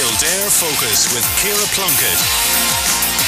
Kildare Focus with Ciara Plunkett.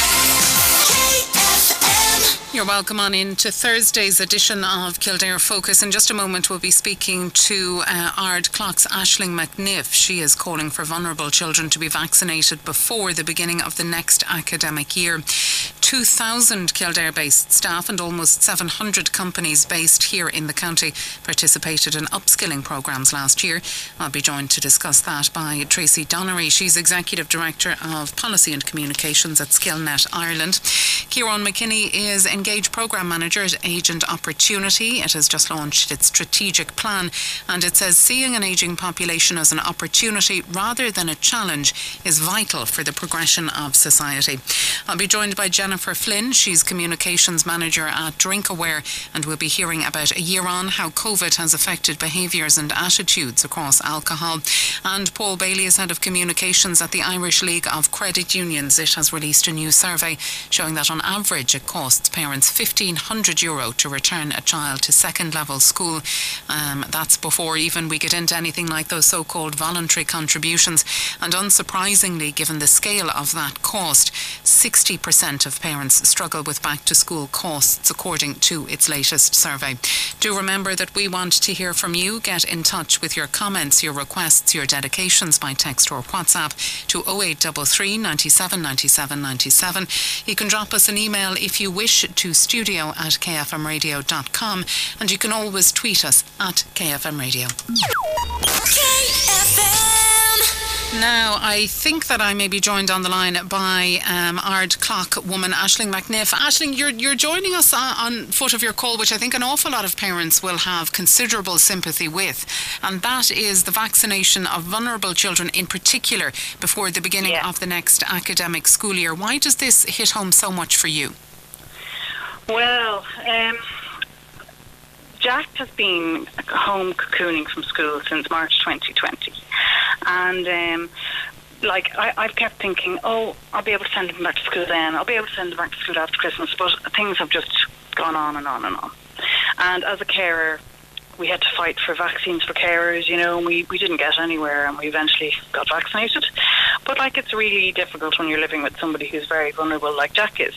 You're welcome on into Thursday's edition of Kildare Focus. In just a moment we'll be speaking to Ardcloug's Aisling McNiff. She is calling for vulnerable children to be vaccinated before the beginning of the next academic year. 2,000 Kildare-based staff and almost 700 companies based here in the county participated in upskilling programmes last year. I'll be joined to discuss that by Tracy Donnery. She's Executive Director of Policy and Communications at SkillNet Ireland. Kieran McKinney is Engage Programme Manager at Agent Opportunity. It has just launched its strategic plan and it says seeing an ageing population as an opportunity rather than a challenge is vital for the progression of society. I'll be joined by Jennifer Flynn. She's Communications Manager at DrinkAware, and we'll be hearing about a year on how COVID has affected behaviours and attitudes across alcohol. And Paul Bailey is Head of Communications at the Irish League of Credit Unions. It has released a new survey showing that on average it costs parents €1,500 to return a child to second level school. That's before even we get into anything like those so-called voluntary contributions. And unsurprisingly, given the scale of that cost, 60% of parents struggle with back to school costs, according to its latest survey. Do remember that we want to hear from you. Get in touch with your comments, your requests, your dedications by text or WhatsApp to 0833 97 97 97. You can drop us an email if you wish to studio@kfmradio.com, and you can always tweet us at KFM Radio. KFM. Now, I think that I may be joined on the line by Ardclough woman Aisling McNiff. Aisling, you're joining us on foot of your call, which I think an awful lot of parents will have considerable sympathy with, and that is the vaccination of vulnerable children in particular before the beginning of the next academic school year. Why does this hit home so much for you? Well, Jack has been home cocooning from school since March 2020. And, I've kept thinking, I'll be able to send him back to school then. I'll be able to send him back to school after Christmas. But things have just gone on and on and on. And as a carer, we had to fight for vaccines for carers, and we didn't get anywhere, and we eventually got vaccinated. But, it's really difficult when you're living with somebody who's very vulnerable like Jack is.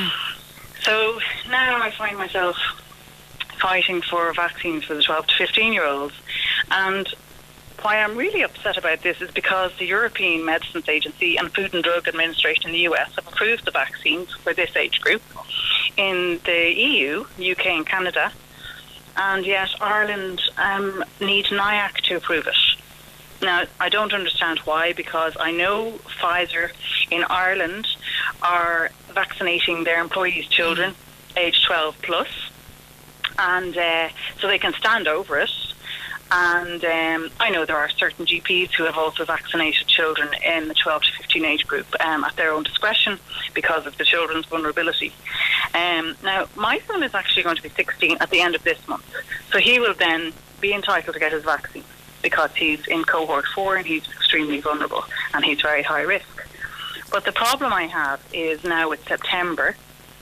So now I find myself fighting for vaccines for the 12 to 15-year-olds. And why I'm really upset about this is because the European Medicines Agency and Food and Drug Administration in the US have approved the vaccines for this age group. In the EU, UK and Canada, and yet Ireland needs NIAC to approve it. Now, I don't understand why, because I know Pfizer in Ireland are vaccinating their employees' children, age 12 plus, and so they can stand over it. And I know there are certain GPs who have also vaccinated children in the 12 to 15 age group at their own discretion because of the children's vulnerability. Now, my son is actually going to be 16 at the end of this month, so he will then be entitled to get his vaccine, because he's in cohort 4 and he's extremely vulnerable and he's very high risk. But the problem I have is now it's September.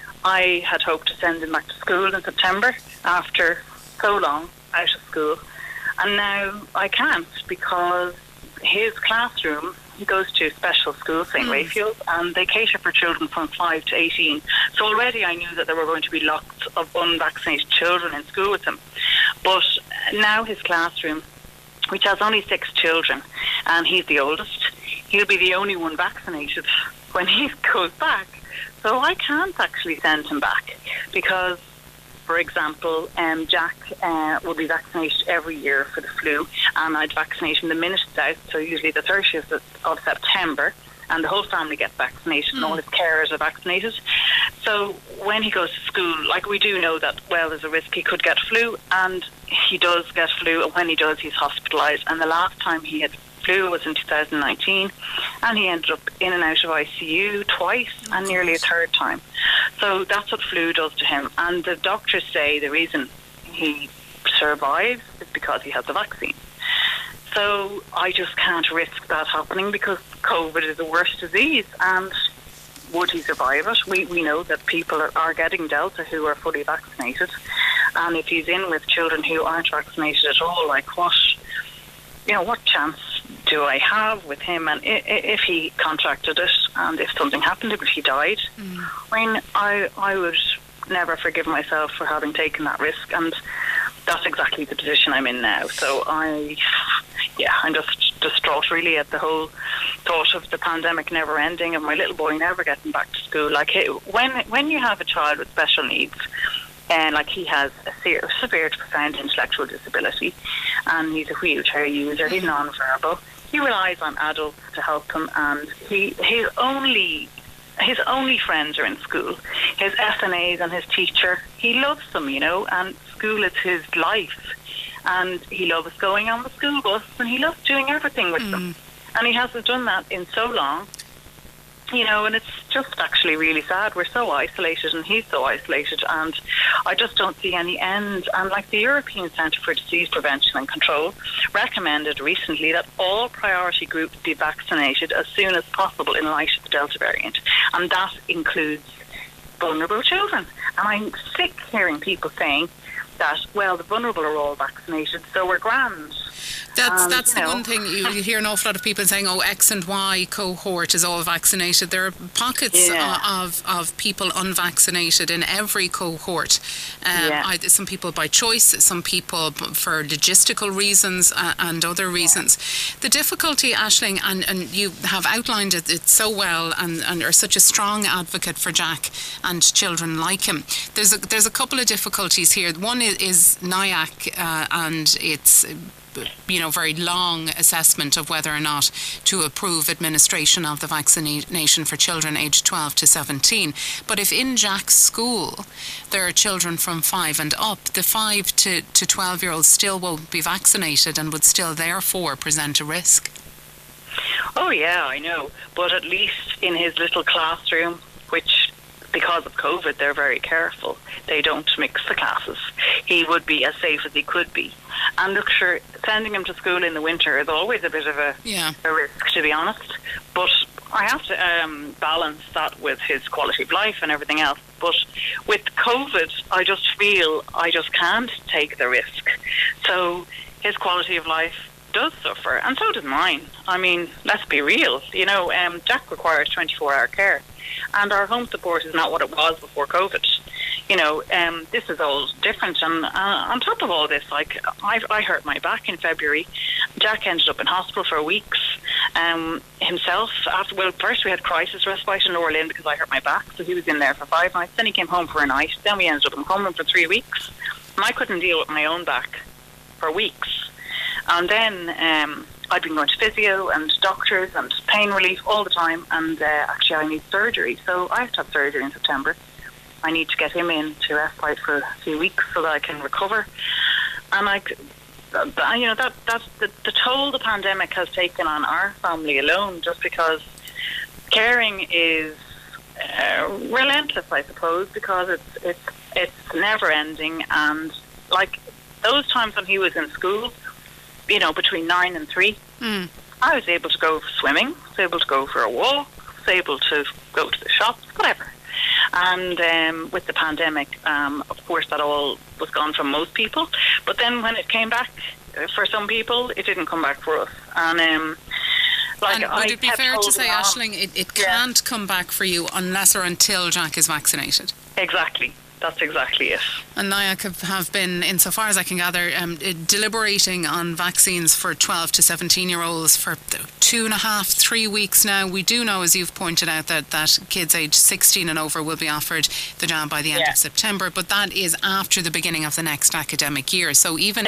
I had hoped to send him back to school in September after so long out of school, and now I can't, because his classroom, he goes to special school, St. Raphael's, and they cater for children from 5 to 18. So already I knew that there were going to be lots of unvaccinated children in school with him. But now his classroom, which has only 6 children, and he's the oldest, he'll be the only one vaccinated when he goes back. So I can't actually send him back because, for example, Jack will be vaccinated every year for the flu, and I'd vaccinate him the minute it's out, so usually the 30th of September, and the whole family gets vaccinated and all his carers are vaccinated. So when he goes to school, we do know that, there's a risk he could get flu, and he does get flu, and when he does, he's hospitalised. And the last time he had flu was in 2019, and he ended up in and out of ICU twice and nearly a third time. So that's what flu does to him. And the doctors say the reason he survives is because he has the vaccine. So I just can't risk that happening, because COVID is the worst disease, and would he survive it? We know that people are getting Delta who are fully vaccinated, and if he's in with children who aren't vaccinated at all, what chance do I have with him, and if he contracted it, and if something happened, if he died, I mean, I would never forgive myself for having taken that risk, and that's exactly the position I'm in now. So I'm just distraught really at the whole thought of the pandemic never ending and my little boy never getting back to school. Like, when you have a child with special needs, and like he has a severe to profound intellectual disability, and he's a wheelchair user, he's non-verbal, he relies on adults to help him, and his only friends are in school. His SNAs and his teacher, he loves them, and school is his life. And he loves going on the school bus, and he loves doing everything with them. And he hasn't done that in so long, and it's just actually really sad. We're so isolated, and he's so isolated, and I just don't see any end. And like the European Centre for Disease Prevention and Control recommended recently that all priority groups be vaccinated as soon as possible in light of the Delta variant, and that includes vulnerable children. And I'm sick hearing people saying that, well, the vulnerable are all vaccinated, so we're grand. That's the one thing you hear an awful lot of people saying, X and Y cohort is all vaccinated. There are pockets of people unvaccinated in every cohort. Some people by choice, some people for logistical reasons and other reasons. The difficulty, Aisling, and you have outlined it so well, and are such a strong advocate for Jack and children like him. There's a couple of difficulties here. One is NIAC and its very long assessment of whether or not to approve administration of the vaccination for children aged 12 to 17. But if in Jack's school there are children from 5 and up, the 5 to 12-year-olds still won't be vaccinated and would still therefore present a risk. Oh yeah, I know. But at least in his little classroom, which because of COVID they're very careful, they don't mix the classes. He would be as safe as he could be. And look, sure, sending him to school in the winter is always a bit of a risk, to be honest. But I have to balance that with his quality of life and everything else. But with COVID, I just feel I just can't take the risk. So his quality of life does suffer, and so does mine. I mean, let's be real. Jack requires 24-hour care, and our home support is not what it was before COVID. This is all different, and on top of all this, like, I hurt my back in February. Jack ended up in hospital for weeks himself. First we had crisis respite in Orlin because I hurt my back, so he was in there for 5 nights. Then he came home for a night. Then we ended up in Cumberland for 3 weeks, and I couldn't deal with my own back for weeks. And then I'd been going to physio and doctors and pain relief all the time, and actually I need surgery, so I have to have surgery in September. I need to get him in to respite for a few weeks so that I can recover. And that's the toll the pandemic has taken on our family alone, just because caring is relentless, I suppose, because it's never ending. And like those times when he was in school, between 9 and 3, I was able to go swimming, was able to go for a walk, was able to go to the shops, whatever. And with the pandemic, of course, that all was gone from most people. But then when it came back, for some people, it didn't come back for us. And would it be fair to say, Aisling, it can't come back for you unless or until Jack is vaccinated? Exactly. That's exactly it. And NIAC have been, insofar as I can gather, deliberating on vaccines for 12 to 17-year-olds for 2.5, 3 weeks now. We do know, as you've pointed out, that kids aged 16 and over will be offered the jab by the end of September, but that is after the beginning of the next academic year. So even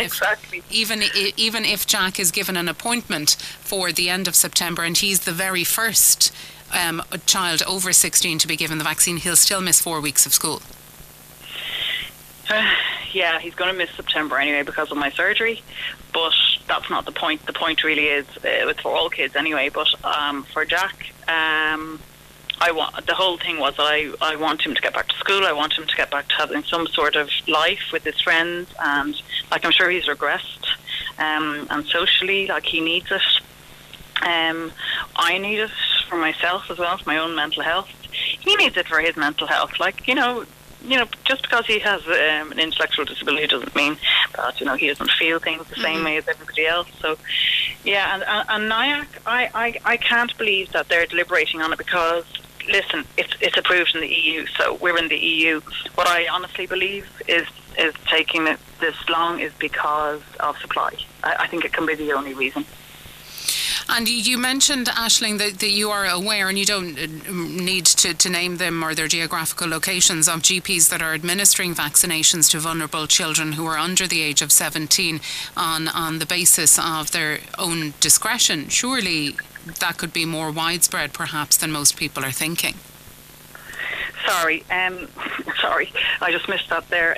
if Jack is given an appointment for the end of September and he's the very first child over 16 to be given the vaccine, he'll still miss 4 weeks of school. He's going to miss September anyway because of my surgery, but that's not the point. The point really is it's for all kids anyway. But for Jack, the whole thing was that I want him to get back to school. I want him to get back to having some sort of life with his friends, and like I'm sure he's regressed, and socially, like he needs it. I need it for myself as well, for my own mental health. He needs it for his mental health. Just because he has an intellectual disability doesn't mean that he doesn't feel things the same way as everybody else. So Yeah, and NIAC, I can't believe that they're deliberating on it because, listen, it's approved in the EU, so we're in the EU. What I honestly believe is taking it this long is because of supply. I think it can be the only reason. And you mentioned, Aisling, that you are aware, and you don't need to name them or their geographical locations, of GPs that are administering vaccinations to vulnerable children who are under the age of 17 on the basis of their own discretion. Surely that could be more widespread, perhaps, than most people are thinking. Sorry, I just missed that there.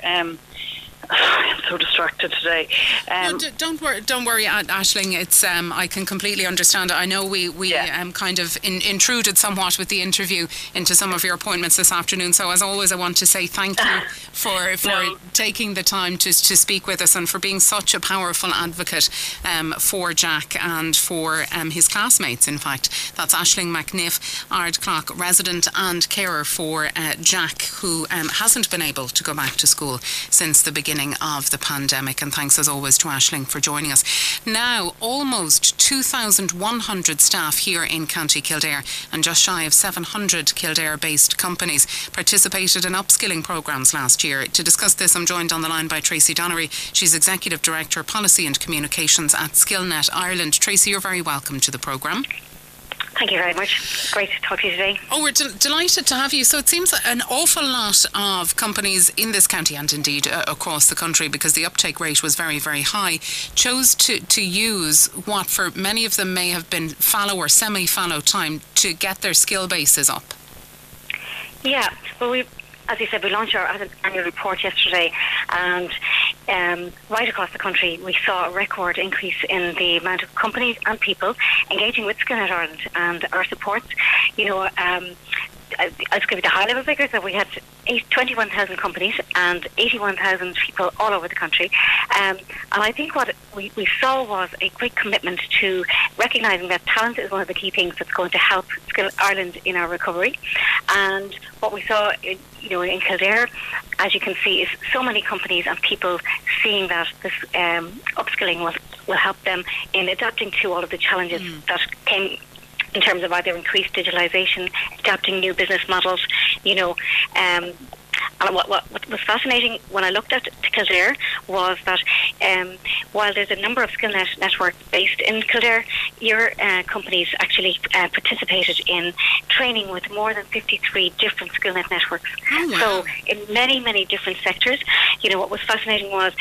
I'm so distracted today. No, don't worry, Aisling. It's I can completely understand it. I know we kind of intruded somewhat with the interview into some of your appointments this afternoon. So as always, I want to say thank you for taking the time to speak with us and for being such a powerful advocate for Jack and for his classmates. In fact, that's Aisling McNiff, Ardclough resident and carer for Jack, who hasn't been able to go back to school since the beginning of the pandemic. And thanks as always to Aisling for joining us. Now, almost 2,100 staff here in County Kildare and just shy of 700 Kildare-based companies participated in upskilling programmes last year. To discuss this, I'm joined on the line by Tracy Donnery. She's Executive Director, Policy and Communications at SkillNet Ireland. Tracy, you're very welcome to the programme. Thank you very much. Great to talk to you today. Oh, we're delighted to have you. So it seems an awful lot of companies in this county and indeed across the country, because the uptake rate was very, very high, chose to use what for many of them may have been fallow or semi-fallow time to get their skill bases up. Yeah, well, as you said, we launched our annual report yesterday, and right across the country we saw a record increase in the amount of companies and people engaging with SkillNet Ireland and our supports. I'll just give you the high-level figures. That we had 21,000 companies and 81,000 people all over the country. And I think what we saw was a great commitment to recognising that talent is one of the key things that's going to help Skill Ireland in our recovery. And what we saw in Kildare, as you can see, is so many companies and people seeing that this upskilling will help them in adapting to all of the challenges that came in terms of either increased digitalisation, adapting new business models, and what was fascinating when I looked at Kildare was that while there's a number of SkillNet networks based in Kildare, your companies actually participated in training with more than 53 different SkillNet networks. Oh, wow. So in many, many different sectors. What was fascinating was,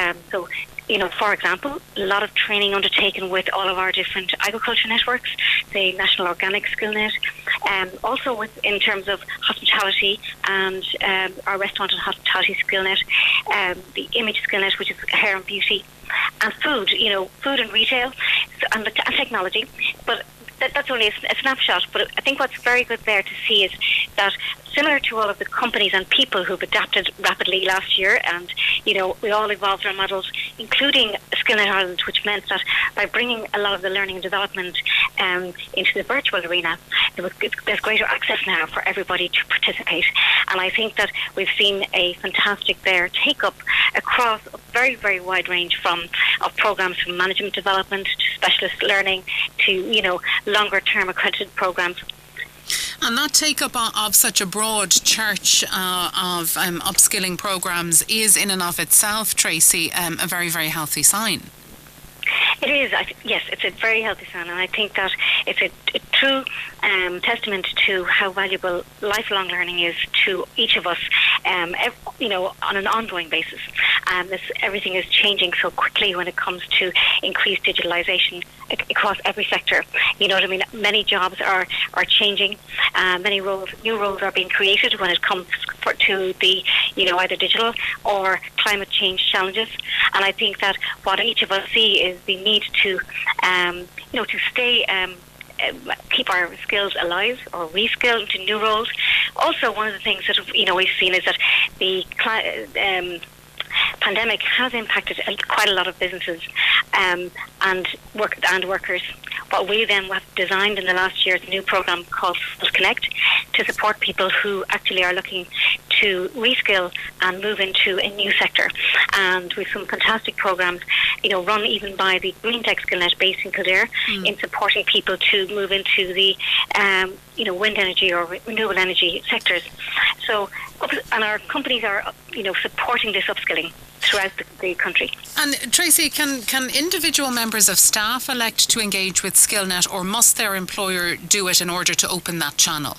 for example, a lot of training undertaken with all of our different agriculture networks, the National Organic SkillNet, also in terms of hospitality and our restaurant and hospitality SkillNet, the Image SkillNet, which is hair and beauty, and food, food and retail, and technology. But that's only a snapshot, but I think what's very good there to see is that similar to all of the companies and people who've adapted rapidly last year, and we all evolved our models, including SkillNet Ireland, which meant that by bringing a lot of the learning and development into the virtual arena, there's greater access now for everybody to participate. And I think that we've seen a fantastic take up across a very, very wide range of programs, from management development to specialist learning to longer term accredited programs. And that take-up of such a broad church of upskilling programmes is in and of itself, Tracy, a very, very healthy sign. It is, yes, it's a very healthy sign, and I think that it's a true testament to how valuable lifelong learning is to each of us, on an ongoing basis. Everything is changing so quickly when it comes to increased digitalisation across every sector. You know what I mean? Many jobs are changing. Many new roles are being created when it comes to the, either digital or climate change challenges. And I think that what each of us see is the need to, to stay, keep our skills alive or reskill into new roles. Also, one of the things that we've seen is that the pandemic has impacted quite a lot of businesses and workers. What we then have designed in the last year is a new program called Skills Connect to support people who actually are looking to reskill and move into a new sector. And we've some fantastic programs run even by the GreenTech SkillNet based in Kildare in supporting people to move into the wind energy or renewable energy sectors. So, and our companies are supporting this upskilling throughout the country. And Tracy, can individual members of staff elect to engage with SkillNet, or must their employer do it in order to open that channel?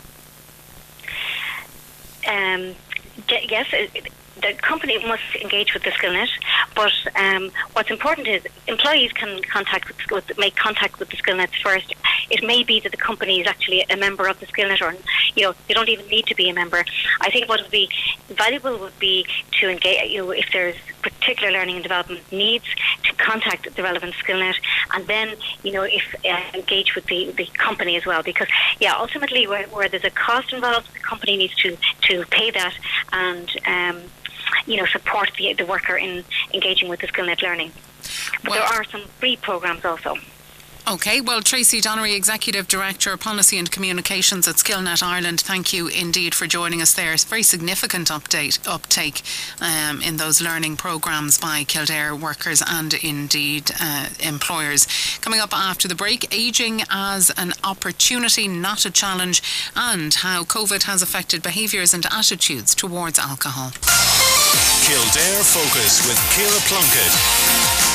Yes, the company must engage with the SkillNet, but what's important is employees can make contact with the SkillNet first. It may be that the company is actually a member of the SkillNet, or they don't even need to be a member. I think what would be valuable would be to engage, if there's particular learning and development needs, to contact the relevant SkillNet, and then if engage with the company as well, because ultimately where there's a cost involved, the company needs to pay that and support the worker in engaging with the SkillNet learning. But there are some free programs also. Okay, well, Tracy Donnery, Executive Director, Policy and Communications at SkillNet Ireland, thank you indeed for joining us there. It's a very significant uptake in those learning programmes by Kildare workers and indeed employers. Coming up after the break, ageing as an opportunity, not a challenge, and how COVID has affected behaviours and attitudes towards alcohol. Kildare Focus with Ciara Plunkett.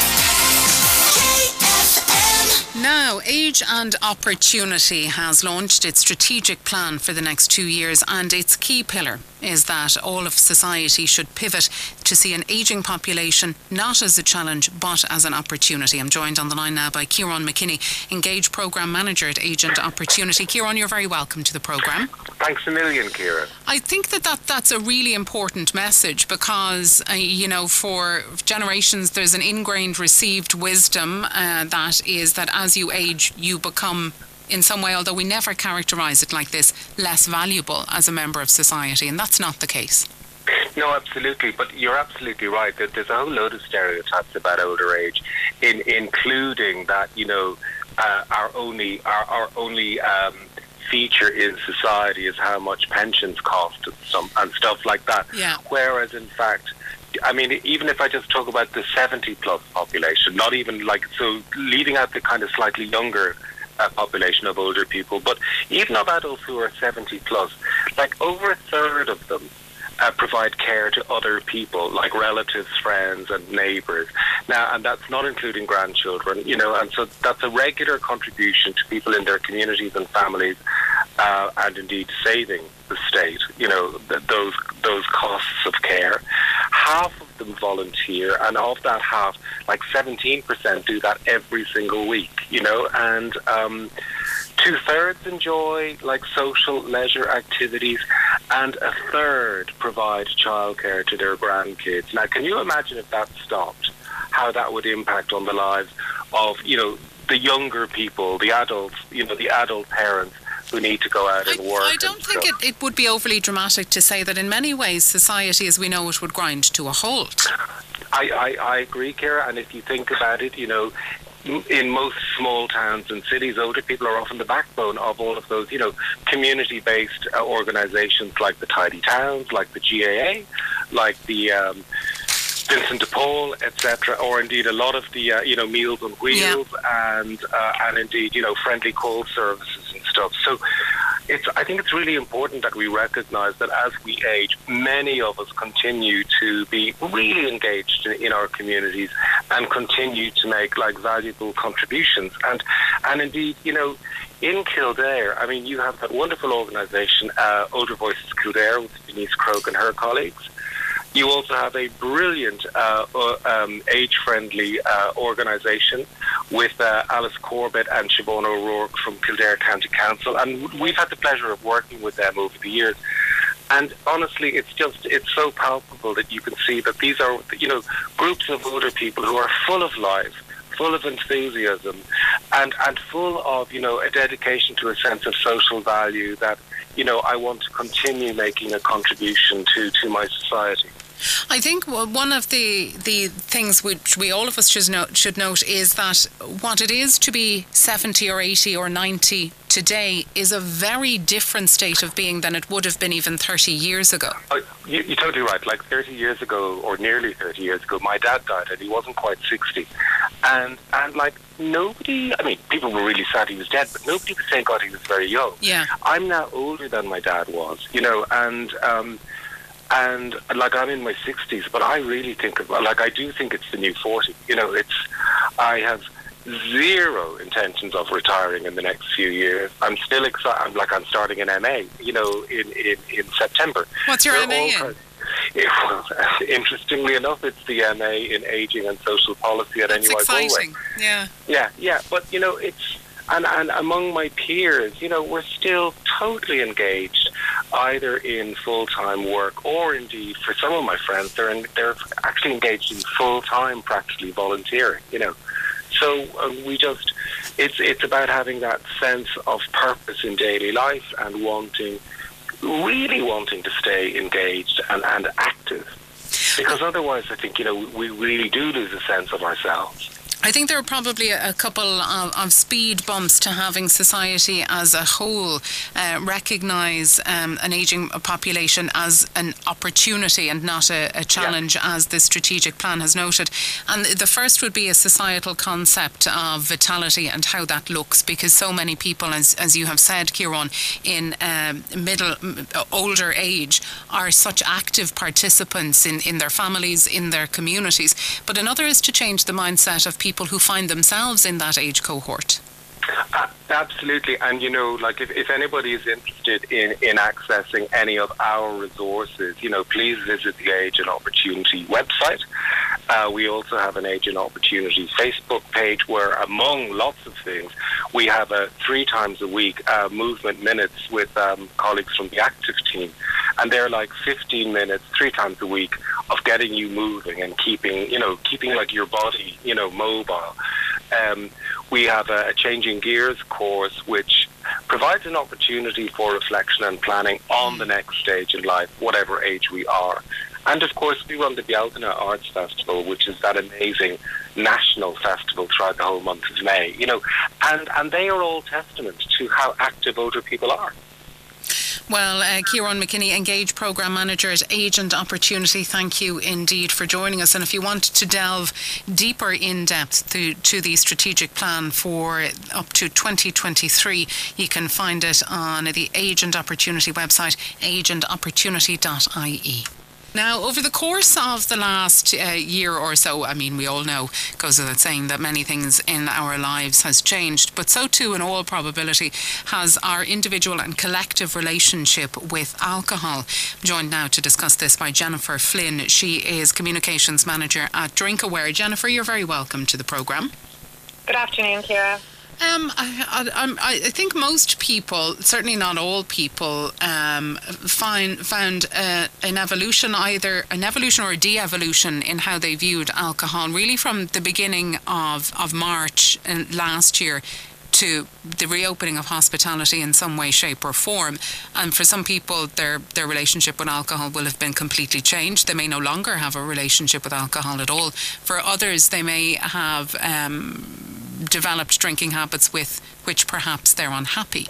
Now, Age and Opportunity has launched its strategic plan for the next 2 years, and its key pillar is that all of society should pivot to see an ageing population not as a challenge but as an opportunity. I'm joined on the line now by Kieran McKinney, Engage Programme Manager at Age and Opportunity. Kieran, you're very welcome to the programme. Thanks a million, Ciara. I think that's a really important message because, for generations there's an ingrained received wisdom that is that as you age, you become, in some way, although we never characterise it like this, less valuable as a member of society, and that's not the case. No, absolutely, but you're absolutely right. There's a whole load of stereotypes about older age, including that our only feature in society is how much pensions cost and stuff like that. Yeah. Whereas, in fact, even if I just talk about the 70-plus population, not even leaving out the kind of slightly younger population of older people, but even of adults who are 70-plus, over a third of them provide care to other people, like relatives, friends, and neighbours. Now, and that's not including grandchildren, and so that's a regular contribution to people in their communities and families, and indeed saving the state, those costs of care. Half of them volunteer, and of that half, 17% do that every single week, and 2/3 enjoy social leisure activities, and a third provide childcare to their grandkids. Now, can you imagine if that stopped, how that would impact on the lives of, the younger people, the adults, the adult parents who need to go out and work? I don't think it would be overly dramatic to say that in many ways society as we know it would grind to a halt. I agree, Ciara, and if you think about it, in most small towns and cities, older people are often the backbone of all of those, community-based organisations like the Tidy Towns, like the GAA, like the Vincent de Paul, etc., or indeed a lot of the, Meals on Wheels, and indeed, friendly call services and stuff. So I think it's really important that we recognise that as we age, many of us continue to be really engaged in our communities and continue to make valuable contributions. And indeed, in Kildare, you have that wonderful organisation, Older Voices Kildare, with Denise Croke and her colleagues. You also have a brilliant age-friendly organisation with Alice Corbett and Siobhan O'Rourke from Kildare County Council, and we've had the pleasure of working with them over the years. And honestly, it's so palpable that you can see that these are, groups of older people who are full of life, full of enthusiasm, and full of, a dedication to a sense of social value that, I want to continue making a contribution to my society. I think one of the things which we all of us should note is that what it is to be 70 or 80 or 90 today is a very different state of being than it would have been even 30 years ago. You're totally right. Like 30 years ago, or nearly 30 years ago, my dad died and he wasn't quite 60. And like nobody, I mean, people were really sad he was dead, but nobody was saying, God, he was very young. Yeah. I'm now older than my dad was, you know, and like I'm in my 60s, but I really think of, like, I do think it's the new 40. You know, I have zero intentions of retiring in the next few years. I'm still excited. I'm starting an MA, you know, in September. What's your MA in? Interestingly enough, it's the MA in Aging and Social Policy at NUI Galway. It's exciting. Yeah. But, you know, it's... And among my peers, you know, we're still totally engaged, either in full-time work or indeed, for some of my friends, they're actually engaged in full-time, practically volunteering, you know. So it's about having that sense of purpose in daily life and really wanting to stay engaged and active. Because otherwise, I think, you know, we really do lose a sense of ourselves. I think there are probably a couple of speed bumps to having society as a whole recognise an ageing population as an opportunity and not a challenge, as the strategic plan has noted. And the first would be a societal concept of vitality and how that looks, because so many people, as you have said, Kieran, in older age are such active participants in their families, in their communities. But another is to change the mindset of people who find themselves in that age cohort. Absolutely. And, you know, like if anybody is interested in accessing any of our resources, you know, please visit the Age and Opportunity website. We also have an Age and Opportunity Facebook page where, among lots of things, we have 3 times a week movement minutes with colleagues from the active team. And they're like 15 minutes, 3 times a week, of getting you moving and keeping like your body, you know, mobile. We have a Changing Gears course which provides an opportunity for reflection and planning on the next stage in life, whatever age we are. And of course, we run the Bealtaine Arts Festival, which is that amazing national festival throughout the whole month of May. You know, and they are all testament to how active older people are. Well, Kieran McKinney, Engage Programme Manager at Age and Opportunity, thank you indeed for joining us. And if you want to delve deeper in depth to the strategic plan for up to 2023, you can find it on the Age and Opportunity website, ageandopportunity.ie. Now, over the course of the last year or so, I mean, we all know, goes without saying, that many things in our lives has changed, but so too, in all probability, has our individual and collective relationship with alcohol. I'm joined now to discuss this by Jennifer Flynn. She is Communications Manager at DrinkAware. Jennifer, you're very welcome to the programme. Good afternoon, Ciara. I think most people, certainly not all people, found an evolution, either an evolution or a de-evolution in how they viewed alcohol, really from the beginning of March last year to the reopening of hospitality in some way, shape or form. And for some people, their relationship with alcohol will have been completely changed. They may no longer have a relationship with alcohol at all. For others, they may have developed drinking habits with which perhaps they're unhappy.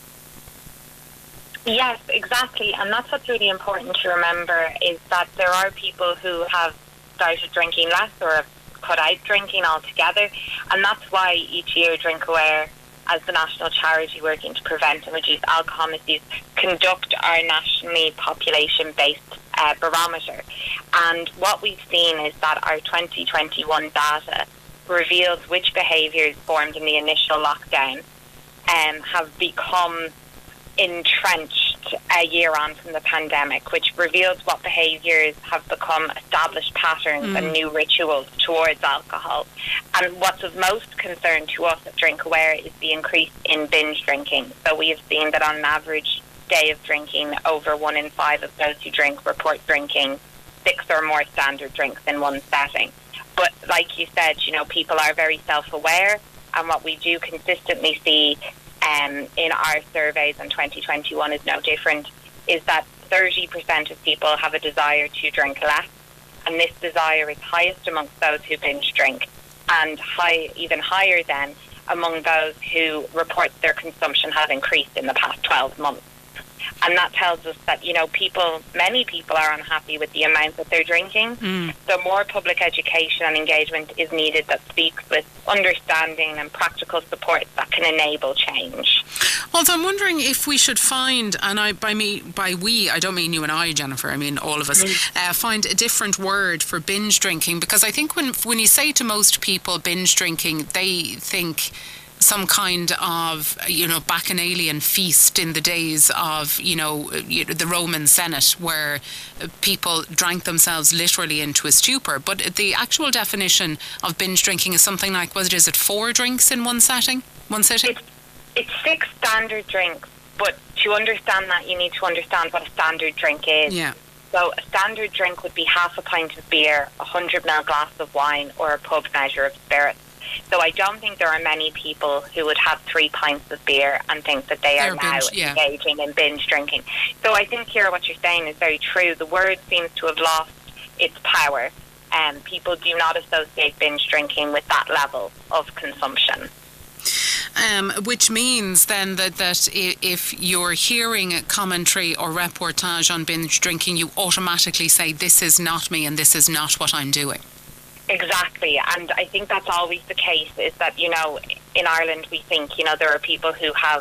Yes, exactly. And that's what's really important to remember, is that there are people who have started drinking less or have cut out drinking altogether. And that's why each year DrinkAware, as the national charity working to prevent and reduce alcohol misuse, conduct our nationally population-based barometer. And what we've seen is that our 2021 data reveals which behaviours formed in the initial lockdown have become entrenched a year on from the pandemic, which reveals what behaviours have become established patterns and new rituals towards alcohol. And what's of most concern to us at DrinkAware is the increase in binge drinking. So we have seen that on an average day of drinking, over 1 in 5 of those who drink report drinking 6 or more standard drinks in one setting. But like you said, you know, people are very self-aware, and what we do consistently see in our surveys, and 2021 is no different, is that 30% of people have a desire to drink less, and this desire is highest amongst those who binge drink, and even higher than among those who report their consumption has increased in the past 12 months. And that tells us that, many people are unhappy with the amount that they're drinking. So more public education and engagement is needed that speaks with understanding and practical support that can enable change. Although I'm wondering if we should find, and by we, I don't mean you and I, Jennifer, I mean all of us, find a different word for binge drinking, because I think when you say to most people binge drinking, they think some kind of, bacchanalian feast in the days of, the Roman Senate, where people drank themselves literally into a stupor. But the actual definition of binge drinking is something like, is it 4 drinks in one sitting? It's 6 standard drinks, but to understand that, you need to understand what a standard drink is. Yeah. So a standard drink would be half a pint of beer, a 100ml glass of wine, or a pub measure of spirits. So I don't think there are many people who would have 3 pints of beer and think that they are now engaging in binge drinking. So I think, Ciara, what you're saying is very true. The word seems to have lost its power. People do not associate binge drinking with that level of consumption. Which means then that if you're hearing a commentary or reportage on binge drinking, you automatically say, this is not me and this is not what I'm doing. Exactly, and I think that's always the case, is that, in Ireland we think, there are people who have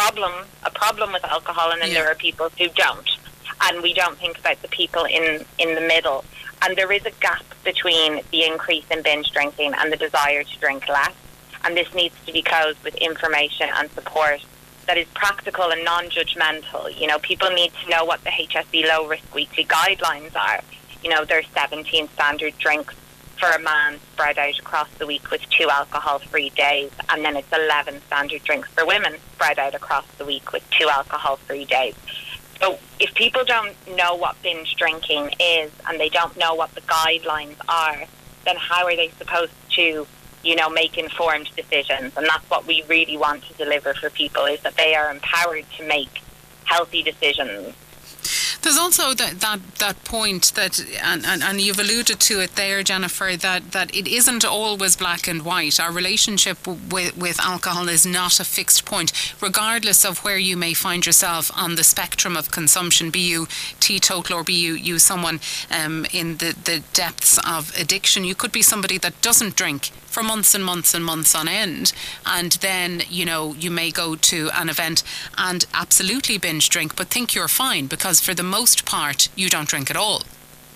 a problem with alcohol, and then there are people who don't. And we don't think about the people in the middle. And there is a gap between the increase in binge drinking and the desire to drink less. And this needs to be closed with information and support that is practical and non-judgmental. People need to know what the HSE low risk weekly guidelines are. There's 17 standard drinks for a man spread out across the week with 2 alcohol-free days, and then it's 11 standard drinks for women spread out across the week with 2 alcohol-free days. So if people don't know what binge drinking is and they don't know what the guidelines are, then how are they supposed to, make informed decisions? And that's what we really want to deliver for people, is that they are empowered to make healthy decisions. There's also that point that, and you've alluded to it there, Jennifer, that it isn't always black and white. Our relationship with alcohol is not a fixed point, regardless of where you may find yourself on the spectrum of consumption, be you teetotal or be you someone in the depths of addiction. You could be somebody that doesn't drink for months and months and months on end, and then you may go to an event and absolutely binge drink but think you're fine, because for the most part you don't drink at all.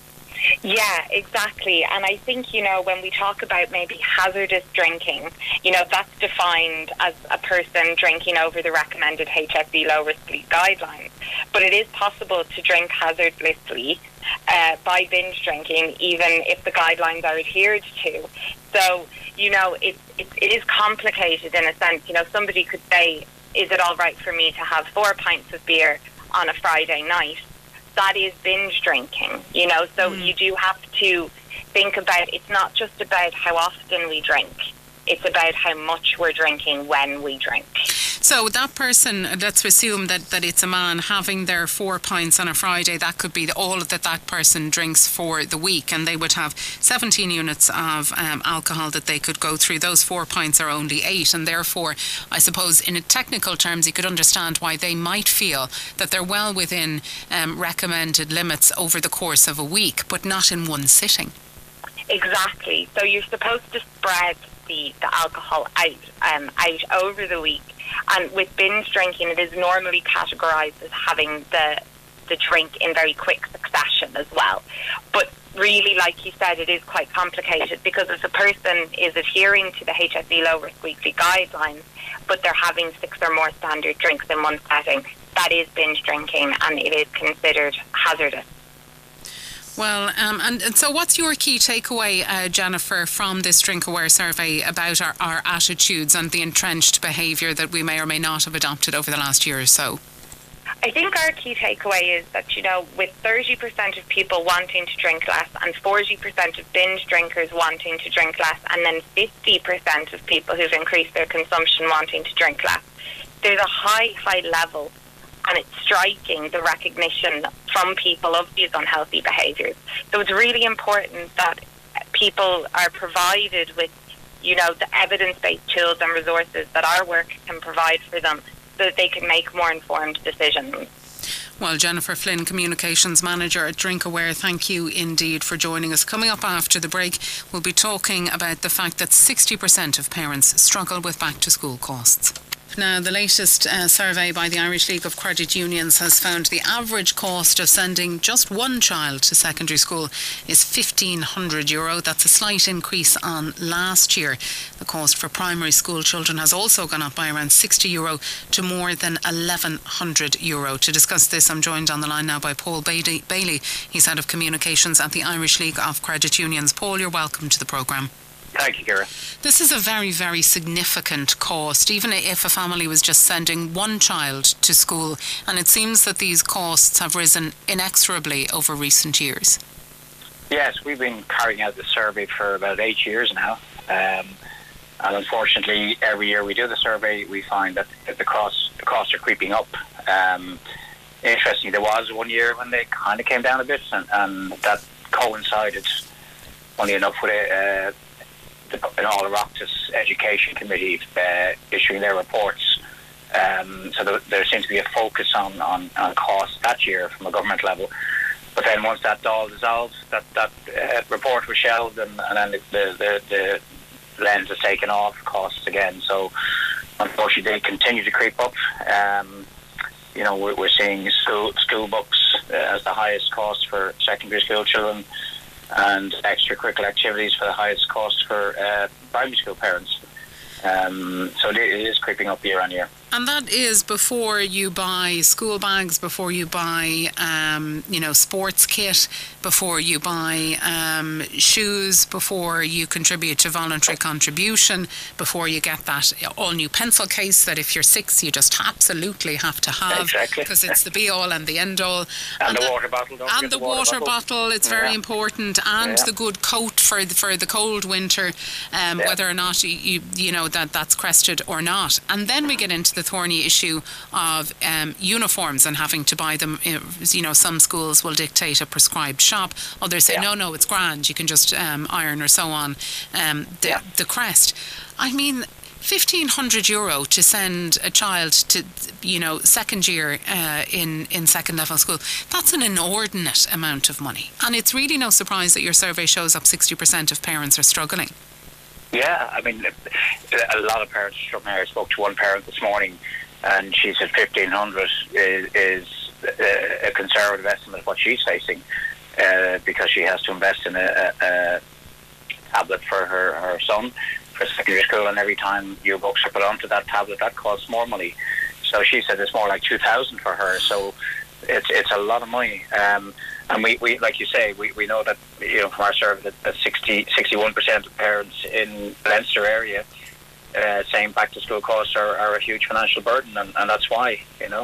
Yeah, exactly. And I think, when we talk about maybe hazardous drinking, that's defined as a person drinking over the recommended HSE low risk guidelines. But it is possible to drink hazardously by binge drinking, even if the guidelines are adhered to. So, it is complicated in a sense. Somebody could say, is it all right for me to have 4 pints of beer on a Friday night? That is binge drinking, so you do have to think about, it's not just about how often we drink, it's about how much we're drinking when we drink. So that person, let's assume that it's a man having their 4 pints on a Friday, that could be all that person drinks for the week, and they would have 17 units of alcohol that they could go through. Those 4 pints are only 8, and therefore, I suppose, in technical terms, you could understand why they might feel that they're well within recommended limits over the course of a week, but not in one sitting. Exactly. So you're supposed to spread the alcohol out over the week. And with binge drinking, it is normally categorised as having the drink in very quick succession as well. But really, like you said, it is quite complicated, because if a person is adhering to the HSE low risk weekly guidelines, but they're having 6 or more standard drinks in one setting, that is binge drinking, and it is considered hazardous. Well, and so what's your key takeaway, Jennifer, from this Drink Aware survey about our attitudes and the entrenched behaviour that we may or may not have adopted over the last year or so? I think our key takeaway is that, with 30% of people wanting to drink less and 40% of binge drinkers wanting to drink less, and then 50% of people who've increased their consumption wanting to drink less, there's a high level. And it's striking, the recognition from people of these unhealthy behaviours. So it's really important that people are provided with, you know, the evidence-based tools and resources that our work can provide for them so that they can make more informed decisions. Well, Jennifer Flynn, Communications Manager at DrinkAware, thank you indeed for joining us. Coming up after the break, we'll be talking about the fact that 60% of parents struggle with back-to-school costs. Now, the latest survey by the Irish League of Credit Unions has found the average cost of sending just one child to secondary school is €1,500. That's a slight increase on last year. The cost for primary school children has also gone up by around €60 to more than €1,100. To discuss this, I'm joined on the line now by Paul Bailey. He's Head of Communications at the Irish League of Credit Unions. Paul, you're welcome to the programme. Thank you, Ciara. This is a very, very significant cost, even if a family was just sending one child to school. And it seems that these costs have risen inexorably over recent years. Yes, we've been carrying out this survey for about 8 years now. And unfortunately, every year we do the survey, we find that the costs are creeping up. Interestingly, there was 1 year when they kind of came down a bit, and that coincided, funny enough, with an All-Oireachtas Education Committee issuing their reports. So there seems to be a focus on costs that year from a government level. But then once that all dissolved, that report was shelved, and then the lens is taken off costs again. So unfortunately, they continue to creep up. You know, we're seeing school books as the highest cost for secondary school children, and extracurricular activities for the highest cost for primary school parents. So it is creeping up year on year. And that is before you buy school bags, before you buy, sports kit, before you buy shoes, before you contribute to voluntary contribution, before you get that all-new pencil case that if you're 6 you just absolutely have to have. Exactly. Because it's the be-all and the end-all. And the water bottle. And the water bottle, it's very important. And the good coat for the cold winter, whether or not you know that's crested or not. And then we get into the thorny issue of uniforms and having to buy them. You know, some schools will dictate a prescribed shop. Others say, no, it's grand, you can just iron or so on the crest. I mean, €1,500 to send a child to, second year in second level school. That's an inordinate amount of money. And it's really no surprise that your survey shows up 60% of parents are struggling. Yeah, I mean, a lot of parents are struggling. I spoke to one parent this morning, and she said 1,500 is a conservative estimate of what she's facing, because she has to invest in a tablet for her son for secondary school, and every time yearbooks are put onto that tablet, that costs more money. So she said it's more like 2,000 for her. So it's a lot of money. And we like you say, we know that, from our survey that 61% of parents in the Leinster area saying back to school costs are a huge financial burden, and that's why,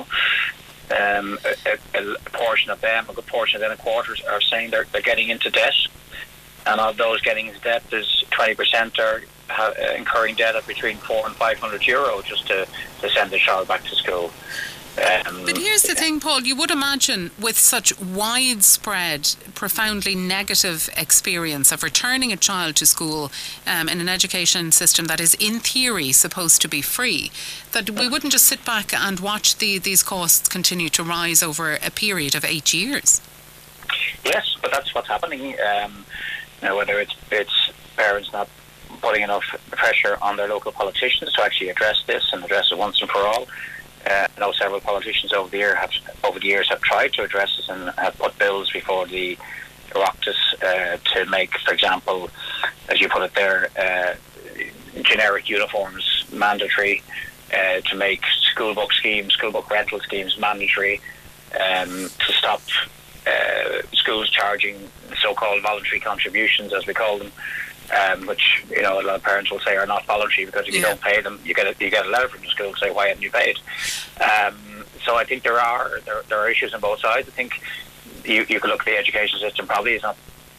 a portion of them, a good portion of them, a quarter, are saying they're getting into debt, and of those getting into debt, there's 20% are incurring debt of between €400 and €500 just to send the child back to school. But here's the thing, Paul, you would imagine with such widespread, profoundly negative experience of returning a child to school in an education system that is in theory supposed to be free, that we wouldn't just sit back and watch these costs continue to rise over a period of 8 years. Yes, but that's what's happening. Whether it's parents not putting enough pressure on their local politicians to actually address this and address it once and for all. I know several politicians over the years have tried to address this and have put bills before the Oireachtas to make, for example, as you put it there, generic uniforms mandatory, to make school book rental schemes mandatory, to stop schools charging so-called voluntary contributions, as we call them, which a lot of parents will say are not voluntary, because if you don't pay them, you get a letter from the school to say, why haven't you paid? So I think there are issues on both sides. I think you could look at the education system probably is not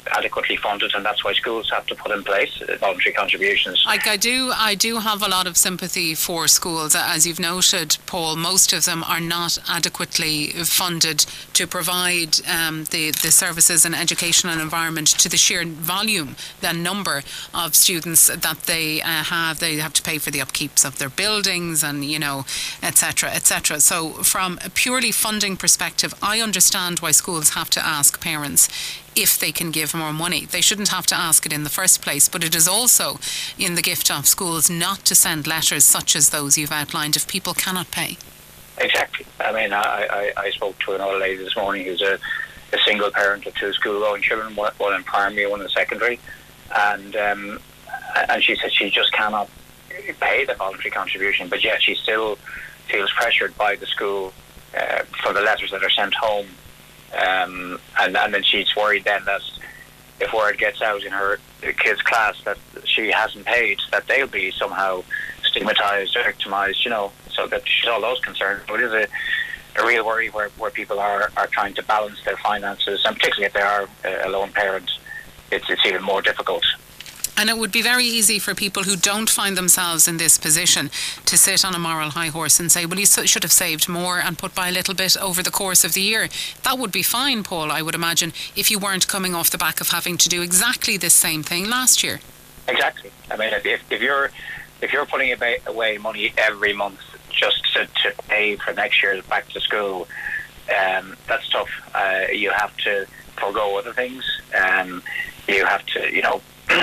adequately funded, and that's why schools have to put in place voluntary contributions. I do have a lot of sympathy for schools. As you've noted, Paul, most of them are not adequately funded to provide the services and education and environment to the sheer volume, the number of students that they have. They have to pay for the upkeeps of their buildings and, etc., etc. So from a purely funding perspective, I understand why schools have to ask parents if they can give more money. They shouldn't have to ask it in the first place, but it is also in the gift of schools not to send letters such as those you've outlined if people cannot pay. Exactly. I mean, I spoke to an old lady this morning who's a single parent of 2 school-going children, one in primary, one in secondary, and she said she just cannot pay the voluntary contribution, but yet she still feels pressured by the school for the letters that are sent home. And then she's worried then that if word gets out in her kids' class that she hasn't paid, that they'll be somehow stigmatised or victimised, so that she's all those concerns. So it is a real worry where people are trying to balance their finances, and particularly if they are a lone parent, it's even more difficult. And it would be very easy for people who don't find themselves in this position to sit on a moral high horse and say, well, you should have saved more and put by a little bit over the course of the year. That would be fine, Paul, I would imagine, if you weren't coming off the back of having to do exactly this same thing last year. Exactly. I mean, if you're putting away money every month just to pay for next year's back to school, that's tough. You have to forego other things. You have to,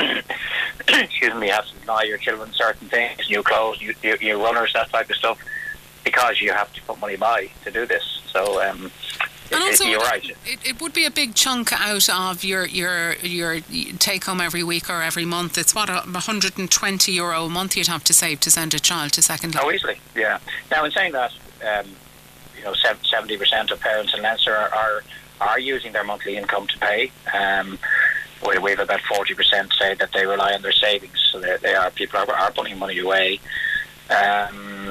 excuse me, you have to deny your children certain things, new clothes, new runners, that type of stuff, because you have to put money by to do this. So you're right. It would be a big chunk out of your take home every week or every month. It's what, €120 a month you'd have to save to send a child to secondary. Oh, easily, yeah. Now, in saying that, 70% of parents in Leinster are using their monthly income to pay. We have about 40% say that they rely on their savings, so people are putting money away. A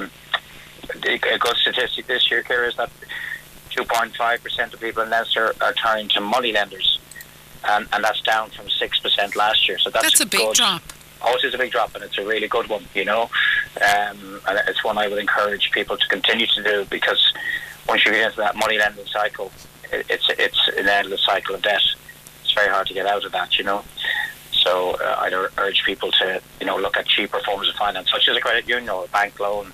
good statistic this year, Ciara, is that 2.5% of people in Leinster are turning to money lenders, and that's down from 6% last year. So that's a big drop. Oh, it is a big drop, and it's a really good one, and it's one I would encourage people to continue to do, because once you get into that money lending cycle, it's an endless cycle of debt. It's very hard to get out of that, So I'd urge people to, look at cheaper forms of finance, such as a credit union or a bank loan.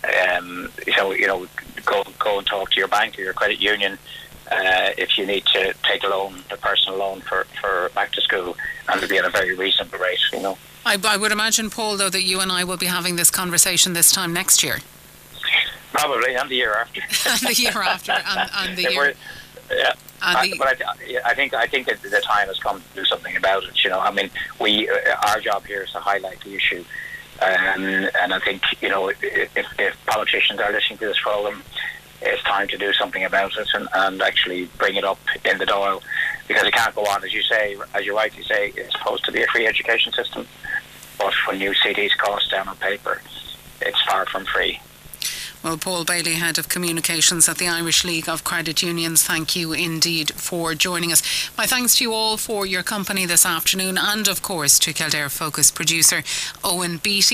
Go and talk to your bank or your credit union if you need to take a personal loan for back to school, and it'll be at a very reasonable rate, I would imagine, Paul, though, that you and I will be having this conversation this time next year. Probably, and the year after. And the year after, and the year. Yeah. But I think that the time has come to do something about it. I mean, our job here is to highlight the issue, and I think if politicians are listening to this program, it's time to do something about it and actually bring it up in the Dáil, because it can't go on, as you rightly say, it's supposed to be a free education system, but when new CDs cost down on paper, it's far from free. Well, Paul Bailey, Head of Communications at the Irish League of Credit Unions, thank you indeed for joining us. My thanks to you all for your company this afternoon, and of course to Kildare Focus producer Owen Beattie.